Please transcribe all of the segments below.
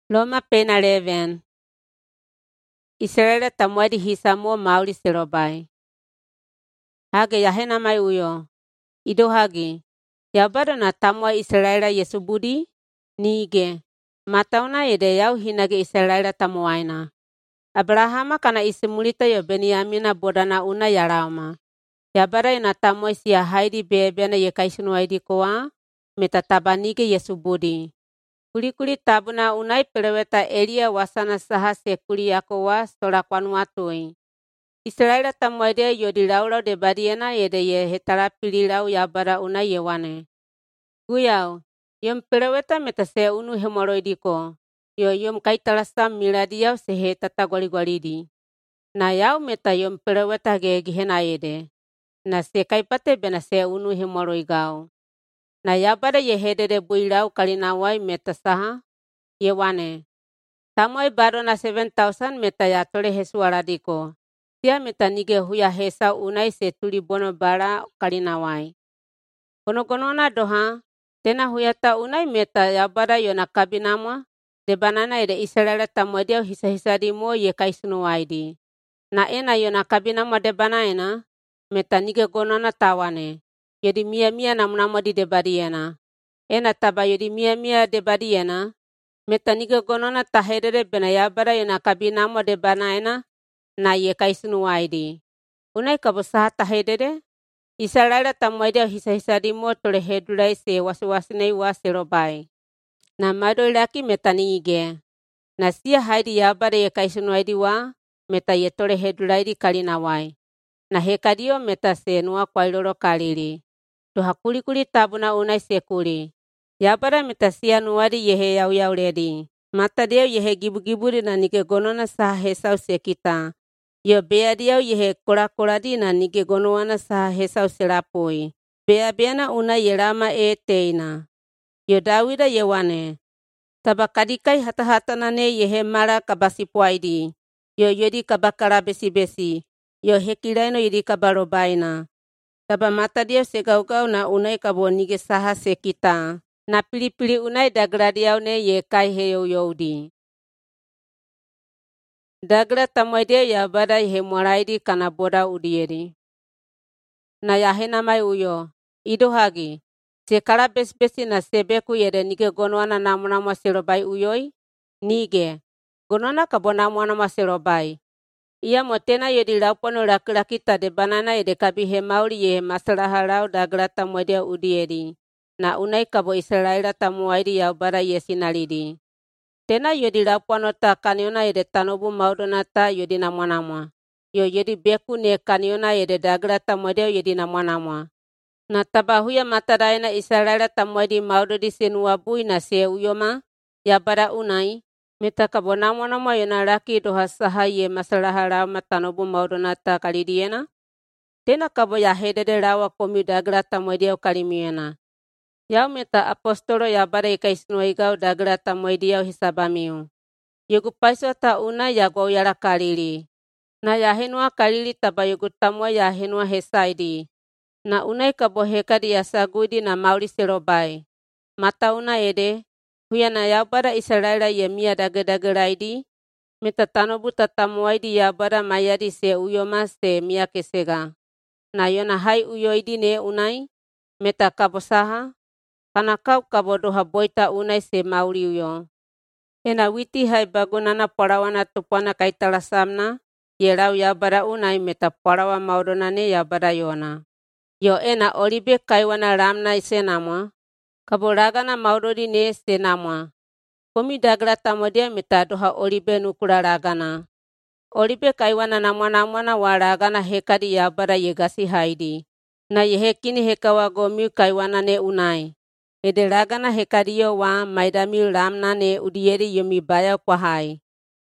Roma pena 11. Israeli tamwadi hisamo mauli serobai. Hage yahena mai uyo. Ido hagi. Yabado na tamwa Israeli Yesu budi. Nige. Matauna yede yau hinage Israeli tamuaina. Abrahama kana isimulita yo Beniamina bodana una yarauma. Yabada ina tamwa isia haidi bebena yekaisunu aidi koa. Metatabanige Yesu budi. Kuli tabuna unai peleweta Elia wasana saha sekuli yako wa sola kwanu atui. Israeli tamwede yodi laulau de badiena yede ye hetara pililau yabara unai yewane. Guyau, yom peleweta metase unu hemoroidiko. Yom kaitalasa miladiau sehe tata gwali-gwalidi. Na yau meta yom peleweta gehena yede. Na sekaipate bena se unu hemoroigau. Na yabada ye hedede builau kalinawai meta saha. Yewane. Tamoi bado na 7,000 meta ya tole hesuaradiko. Sia meta nige huya hesa unai setuli bono bara kalinawai. Gono-gonona doha. Tena huyata unai meta yabada yona kabinamwa. De banana ede Israeli tamodia hisa-hisadimo ye kaisunuwaidi. Na ena yona kabinamwa de banaena. Meta nige gonona tawane. Yodi mia namunamo di debadiena. Ena taba yodi mia debadiena. Meta nige gonona tahedere bena yabara yona kabinamo de banaena. Na ye kaisunuwaidi. Unai kabosaha tahedere. Israeli tamoidia hisa-hisadimo tole hedulai se wasi-wasinei wa serobai. Na madoi laki meta nige. Na sia haidi yabara ye kaisunuwaidi wa. Meta ye tole hedulai di kalinawai. Na hekadio meta se nua kwailolo kalili. Doha kuli tabuna unai sekuli. Yabara meta sia nuadi yehe yau ledi. Mata dia yehe gibu-giburi na nige gonona saha hesau sekita. Yo bea dia yehe kola-koladi na nige gonoana saha hesau selapui. Bea-beana una yelama teina. Yo Dawida yewane. Tabakadikai hata-hatana ne yehe mara kabasipuaidi. Yo yodi kabakara besi-besi. Yo hekilaino yodi kabarobaina. Taba mata dia segau-gau na unai kabo nige saha sekita. Na pili-pili unai dagladiau ne ye kai heyou youdi. Dagla tamoidia yabada ye moraidi kana boda udieri. Na yahena mai uyo. Ido hagi. Sekala besi-besi na sebeku yede nige gonoana namunama serobai uyoi. Nige. Gonona kabo namunama serobai. Ia motena yodi laupono laki-laki tade banana yede kabihe mauli ye masalah halau dagla tamoidia udieri. Na unai kabo Israeli tamuaidi yaubara ye sinalidi. Tena yodi laupono ta kaniona yede tanobu maudona ta yodi namwa-namwa. Yo yodi beku ne kaniona yede dagla tamoidia yodi namwa-namwa. Na tabahuya matadaina Israeli tamoidi maudodi senuabui na se uyoma. Yabara unai. Meta kabo namwa-namwa yona laki doha saha ye masalah halau matanobu maudona ta kalidiena. Tena kabo ya hedede lawa komi dagla tamoidia kalimiena. Yau meta apostolo yabara ikaisnuaigau dagla tamoidia hisabamiu. Yogu paiso ta una yago yala kalili. Na yahenua kalili taba yogu tamwa yahenua hesaidi. Na unai kabo hekadi yasagudi na mauli serobai. Mata una ede. Huya na yabara Israeli yemia dage-dagelaidi. Meta tanobu tatamuaidi yabara mayadi se uyoma se mia kesega. Na yona hai uyoidi ne unai. Meta kabo saha. Kana kau kabo doha boita unai se mauli uyo. Ena witi hai bagunana parawana tupana kaitalasamna. Yelau yabara unai meta parawa maudona ne yabara yona. Yo ena olibe kaiwana ramna isenamwa. Kabo lagana maudodi ne senamwa. Komi dagla tamodia meta doha olibe nukula lagana. Olibe kaiwana namwa-namwana wa lagana hekadi yabara yegasi haidi. Na yehekini hekawagomi kaiwana ne unai. Ede lagana hekadiyo wa maidami lamna ne udieri yomi baya kwa hai.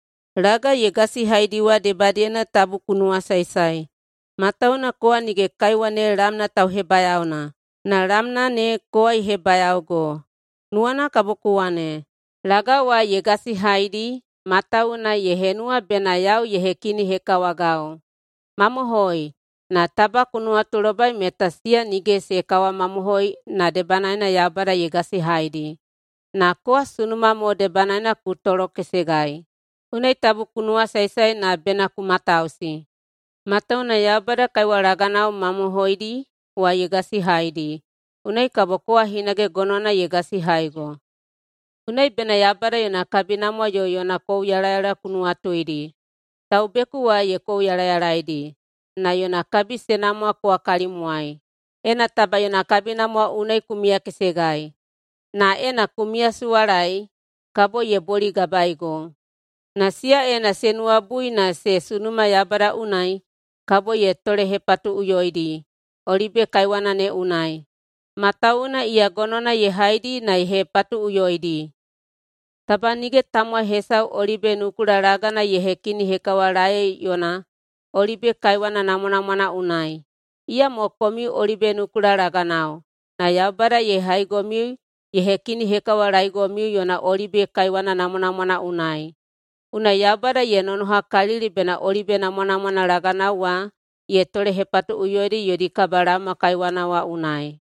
Laga yegasi haidi wa debadiena tabu kunua sai-sai. Matauna koa nige kaiwane lamna tau hebayauna. Na lamna ne koa hebayaugo. Nuana kabokuwane. Laga wa yegasi haidi. Matauna yehenua bena yau yehekini hekawagao. Mamohoi. Na taba kunua tulobai meta sia nige sekawa mamohoi na debanaina yabara yegasi haidi. na koa sunuma mo de banana ku toro kesegai. Unai tabu kunua saisai na bena ku matausi. Matau na Yaubada kaiwa raganau mamu hoidi wa yegasi haidi. Unai kabo koa hinage gonona yegasi haigo. Unai bena Yaubada yona kabinamwa yo yona kou yara kunua tuidi. Tau beku wa ye kou yara idi. Na yona kabi senamwa koa kalimuai. Ena taba yona kabinamwa unai kumia kesegai. Na ena kumia suwarai kabo ye boli gabaigo. Na sia ena senua bui na se sunuma Yaubada unai kabo ye tole hepatu uyoidi. Olibe kaiwana ne unai. Matauna ia gonona ye haidi na ye patu uyoidi. Taba nige tamwa hesau olibe nukura ragana ye hekini hekawarae yona. Olibe kaiwana namona unai. Ia mo komi olibe nukura raganao. Na Yaubada ye haigomiu ye hekini hekawaraigomiu yona olibe kaiwana namona unai. Una Yaubada ye nonoha kalili bena olibe namona raganao wa ye tole hepatu uyoidi yodi kabarama kaiwana wa unai.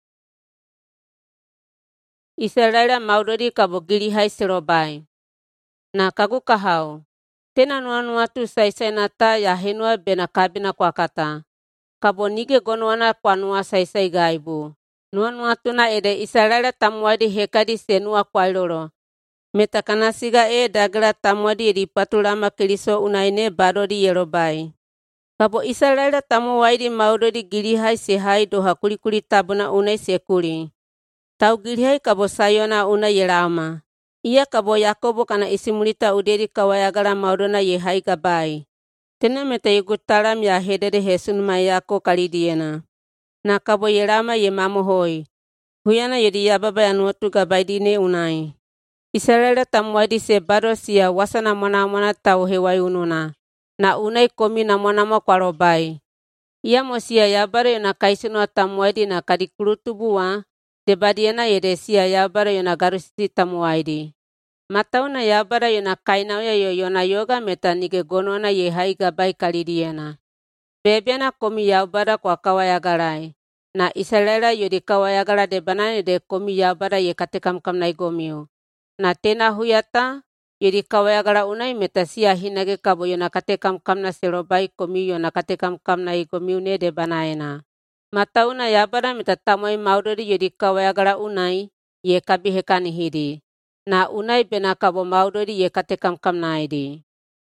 Israela maudodi kabo gilihai serobai. Na kagu kahau. Tena nuanua tu saisai nata ya henua bena kabina kwa kata. Kabo nige gonoana kwa nua saisai gaibu. Nuanua tuna ede Israela tamuadi hekadi senua kwa iloro. Metakana siga dagala tamuadi edi patulama keliso unaine badodi yerobai. Kabo Israela tamuwaidi maudodi gilihai sehai doha kulikuli tabuna unai sekuli. Tau gilihai kabo sayona una yerama. Ia kabo Yakobo kana isimulita uderi kawayagala maudona ye hai gabai. Tena meta yegutaram ya hedede hesunuma yako kalidiena. Na kabo yerama ye mamu hoi. Huyana yedi yababa ya nuotu gabai dine unai. Israela tamuadi se bado siya wasana mona tau hewai ununa. Na unai komi na mona kwa robai. Ia mosia Yaubada yona kaisunua tamuadi na kadikurutubuwa. Debadiena yede siya Yaubada yona garusiti tamuaidi. Matauna Yaubada yona kainauya yo yona yoga meta nige gonona ye hai gabai kalidiena. Bebiana komi Yaubada kwa kawayagarai. Na Israela yodi kawayagara de banane de komi Yaubada ye katekamkam naigomiu. Na tena huyata yodi kawayagara unai meta siya hinage kabo yona katekamkam na serobai komi yona katekamkam naigomiu ne de banaena. Matauna Yaubada meta tamai maudodi yodi kawayagara unai ye kabihekani hidi. Na unai bena kabo maudodi ye katekamkam naidi.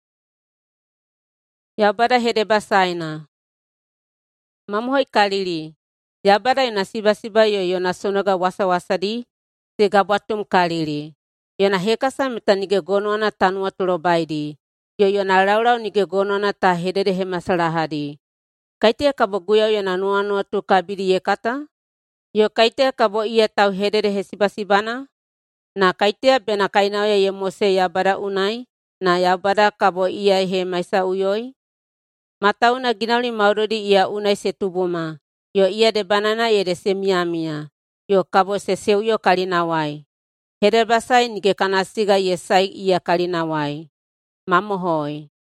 Yaubada hede basaina. Mamuhoi kalili. Yaubada yona siba yo yona sonoga wasa-wasadi segabatum kalili. Yona hekasa meta nige gonoana tanua tulobaidi. Yo yona laurau nige gonoana ta hedede hemasalahadi. Kaitea kabo guyau yona nuanua tu kabili ye kata? Yo kaitea kabo ia tau hedede hesibasibana? Na kaitea bena kainauya ye Mose Yaubada unai? Na Yaubada kabo ia he maisa uyoi? Matauna ginauli maudodi ia unai setubuma. Yo ia de banana ye de semiamia. Yo kabo seseuyo kalinawai. Hedebasai nige kanasiga ye sai ia kalinawai. Mamohoi.